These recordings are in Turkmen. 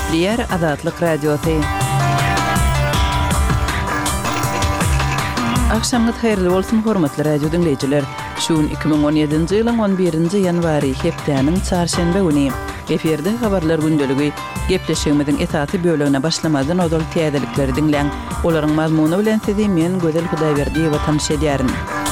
Eşliyer Azatlyk Radiosu. Akşamınız hayırlı bolsun hormatly radio dinleyijiler. Şuun 2017-nji ýylyň 11-nji ýanwary hepdeniň çarşembe güni eferde habarlar gündeligi gepleşigimiziň esasy bölügine başlamadan odal täzelikleri dinleň. Olaryň mazmuny bilen sizi men Gözel Hudaýberdi we tanış edýärin.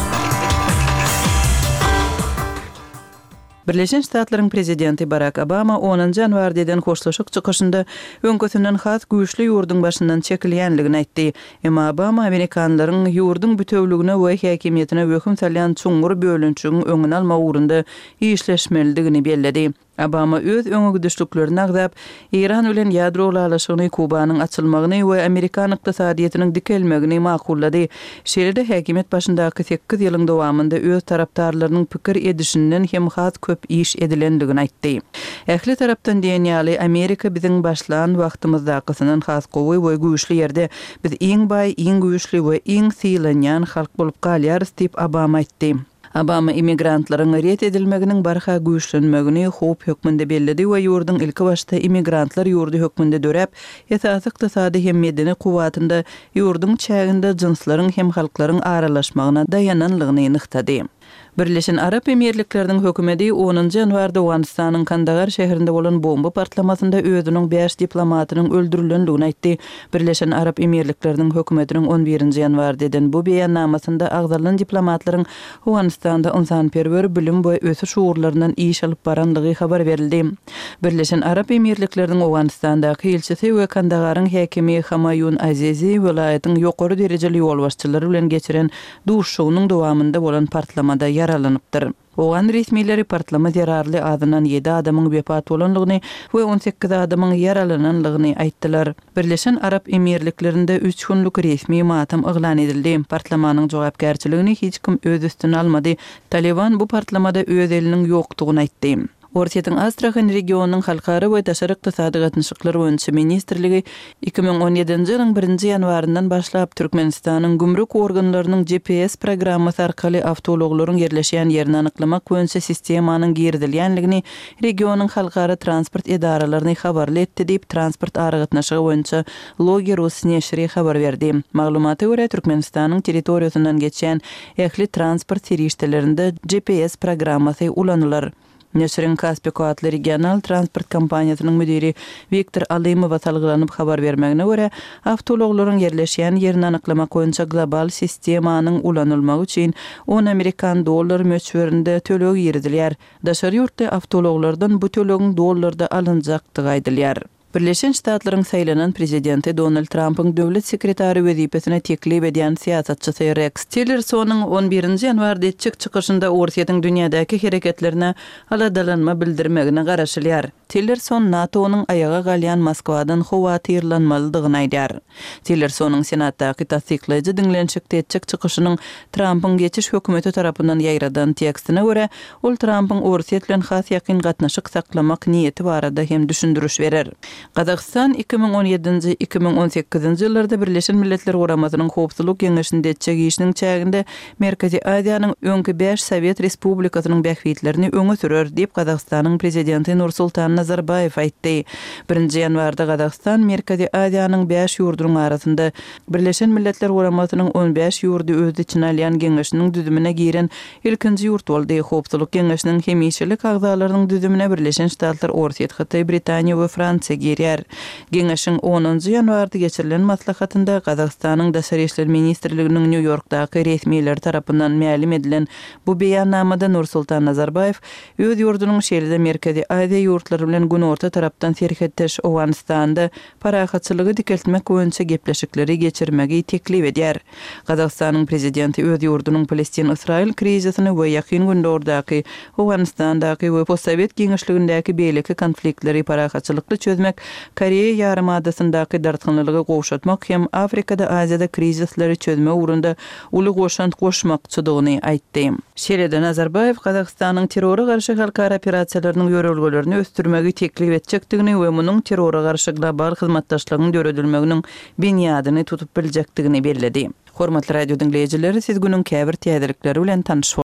Birleşen Ştatlaryň prezidenti Barack Obama 10-njy ýanwardan hoşlaşyk çykyşynda öňkösünden has güýçli ýurdun başyndan çekilýänligini aýtdy. Emma Obama Amerikanlaryň ýurdun bütewligine we häkimiýetine höküm salýan çuňgur bölünçüň öňüni almak ugrunda işleşmelidigini bellädi. Obama öz öňügdüşlüklerini agzap, İran bilen ýadro ulaşygyny, Kubanyň açylmagyny we Amerikan ykdysadyýetynyň dikelmegini makullady. Şeýle-de häkimet başyndaky 8 ýylyň dowamında öz tarapdarlarynyň pikir edişinden hem has köp iş edilendigini aýtdy. Ähli tarapdan diýen ýaly Amerika biziň başlan wagtymyzdakysyndan has gowy we güýçli ýerde biz iň baý, iň güýçli we iň sylanýan halk bolup galýarys diýip Obama aýtdy. Obama immigrantlaryň ret edilmeginiň barha güýçlenmegini hop hökmünde bellidi we ýurdun ilki başda immigrantlar ýurdu hökmünde döräp, esasy ykdysady hem medeni kuwatynda ýurdun çäginde jinslaryň hem halklaryň aralaşmagyna dayananlygyny nyktady. Birleşen Arap Emirliklerining hökümeti 10-njy ýanwarda Awganistanyň Kandahar şäherinde bolan bomba partlamasynda özüniň 5 diplomatynyň öldürilendigini aýtdy. Birleşen Arap Emirliklerining hökümetiniň 11-nji ýanwardan bu beýannamasynda agzalan diplomatlaryň Awganistanda ynsanperwer bilim we ösü şuurlaryndan iş alyp baranlygy habar berildi. Birleşen Arap Emirliklerining Awganistandaky elçisi we Kandaharyň häkimi Hamayun Azizi welaýatyň ýokary derejeli ýolbaşçylary bilen geçiren durşugynyň dowamında bolan partlamada yaralanypdyr. Oğan resmileri partlama zararly adynan 7 adamyň wefat bolanlygyny we 18 adamyň yaralananlygyny aýtdylar. Birleşen Arap Emirliklerinde 3 günlük resmi matam eglan edildi. Partlamanyň jogapkärçiligini hiç kim öz üstüne almady. Taliban bu partlamada öz eliniň ýokdugyny aýtdy. Ortiýetiň Astrahan regionunyň halkara we daşary ykdysady gatnaşyklary boýunça ministrligi 2017-nji ýylyň 1-nji ýanwaryndan başlap Türkmenistanyň gümrük organlarynyň GPS programmasy arkaly awtologlaryň yerleşýän ýerini anyklamak boýunça sistemanyň girdilýänligini regionuň halkara transport edaralaryny habarly etdi diýip transport aragatnaşygy boýunça Logi.ru neşri habar berdi. Maglumata görä Türkmenistanyň territoriýasyndan geçen ähli transport serişdelerinde GPS programmasy ulanylar. Neşrin Kaspiyk adly regional transport kompaniýasynyň müdiri Viktor Alimow salgylanyp habar bermegine görä, awtologlaryň yerleşýän ýerini anyklamak boýunça global sistemanyň ulanylmagy üçin 10 Amerikan dollar möçberinde töleg ýerdilýär. Daşary ýurtda awtologlardan bu tölegiň dollarda alynjakdygy aýdylýar. Birleşen Ştatlaryň saýlanan prezidenti Donald Trump'yň döwlet sekretary wezipesine teklip edýän siýasatçysy Rex Tillersonyň 11-nji ýanwarda çykyşynda Ortiýetiň dünýädäki hereketlerine aladalanma bildirmegine garaşylýar. Tillerson NATO'nyň ayaga galýan Moskwadan howa tyrlanmalydygyny aýdýar. Tillersonyň senatdaky tasdiklaýjy dinlenşikde çykyşynyň Trump'yň geçiş hökümeti tarapyndan ýaýradan tekstine görä, ol Trump'yň Ortiýet bilen has ýakyn gatnaşyk saklamak niýeti barada hem düşündürüş berer. Gazakistan 2017-nji 2018-nji ýyllarda Birleşen Milletler Guramasynyň Howpsuzlyk Geňeşinde çegişiniň çäginde Merkezi Aziýanyň öňkü 5 Sowet Respublikasynyň bähwitlerini öňe sürer diýip Gazakistanyň prezidenti Nursultan Nazarbayew aýtdy. 1-nji ýanwarda Gazakistan Merkezi Aziýanyň 5 ýurdunyň arasynda Birleşen Milletler Guramasynyň 15 ýurdy öz içine alýan geňeşiniň düzümine giren ilkinji ýurt boldy. Howpsuzlyk Geňeşiniň hemişelik agzalarynyň düzümine Birleşen Ştatlar, Ortiýet, Hytaý, Britaniýa we Fransiýa girýär. Geňeşiň 10-njy ýanwarda geçirilen maslahatynda Gazakistanyň Daşary işler ministrliginiň New Yorkdaky resmiýetler tarapyndan mälim edilen bu beýannamada Nursultan Nazarbayew öz ýurdunyň şeýle Merkezi Aziýa ýurtlary bilen günorta tarapdan serhetdeş Awganistanda parahatçylygy dikeltmek boýunça gepleşikleri geçirmegi teklip edýär. Gazakistanyň prezidenti öz ýurdunyň Palestin-Israil krizisyny we ýakyn günlerdaky Awganistandaky we postsovet geňeşligindäki beýleki konfliktleri parahatçylykly çözmek, Koreýa ýarymadasynyňdaky dartgynlygy gowşatmak hem Afrikada, Aziýada krizisleri çözme ugrunda uly goşant goşmakçydygyny aýtdy. Şeýle-de Nazarbayew Gazakistanyň terrora garşy halkara operasiýalarynyň ýörelgelerini östürmegi teklip etjekdigini we munyň terrora garşy global hyzmatdaşlygyň döredilmeginiň beňadyny tutup biljekdigini bellädi. Hormatly radio dinleýijileri, siz günüň käbir täzelikleri bilen tanyş